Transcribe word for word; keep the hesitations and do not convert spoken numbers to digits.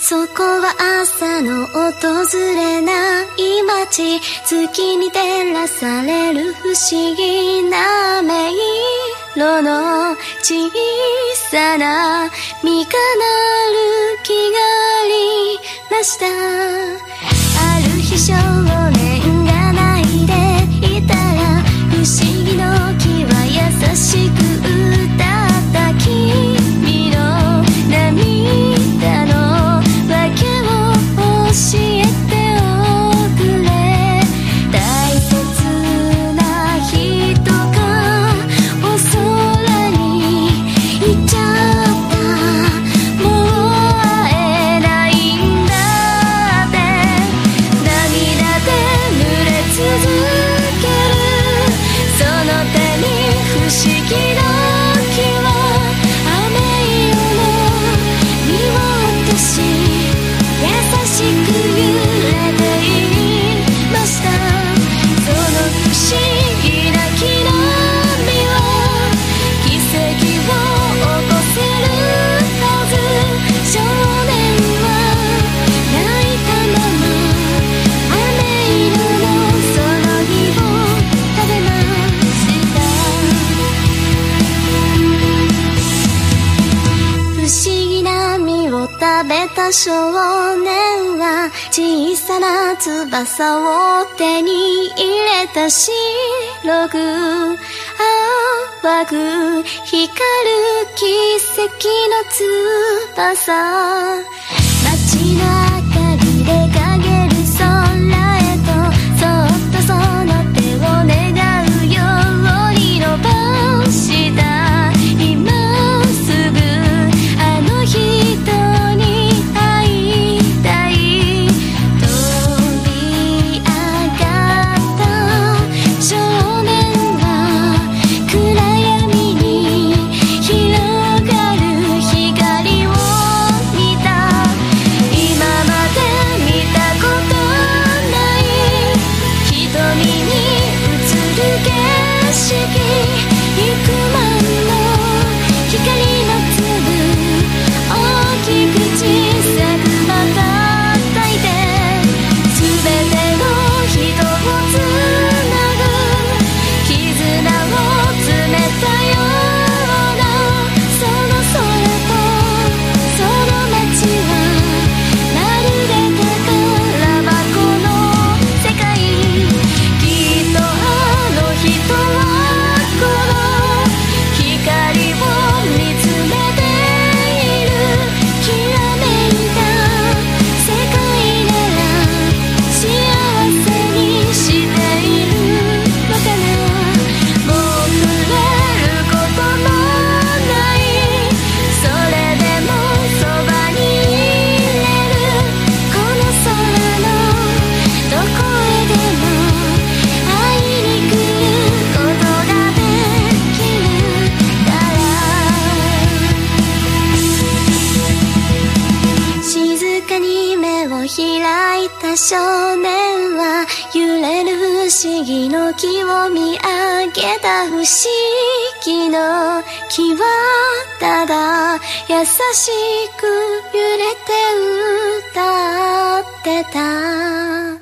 そこは朝の訪れない街、月に照らされる不思議な迷路の小さな実がなる木がありました。ある日少年が泣いていたら、不思議の木は優しく歌った。君の涙の訳を教えておくれ。大切な人がお空に行っちゃった。もう会えないんだって。涙で濡れ続けるその手に不思議な木は雨色の身を落とし、優しく揺れていました。その不思議な木の実は奇跡を起こせるはず。少年は泣いたまま雨色のその実を食べました。不思議な実を食べた少年は小さな翼を手に入れた。白く淡く光る奇跡の翼。街の明かりで陰る空へとそっとその手を願うように伸ばした。今すぐあの人に会いたい。飛び上がった少年は暗闇に広がる光を見た。今まで見たことない瞳に映る景色。幾万の光の粒、大きく小さくまたたいて、すべての人をつなぐ絆を詰めたような。その空とその街はまるで宝箱の世界。きっとあの人はこの光を見つめている。きらめいた世界なら幸せにしているのかな。もう触れることもない。それでもそばにいれる。この空のどこへでも会いに来ることができるから。静かに目を開いた少年は揺れる不思議の木を見上げた。不思議の木はただ優しく揺れて歌ってた。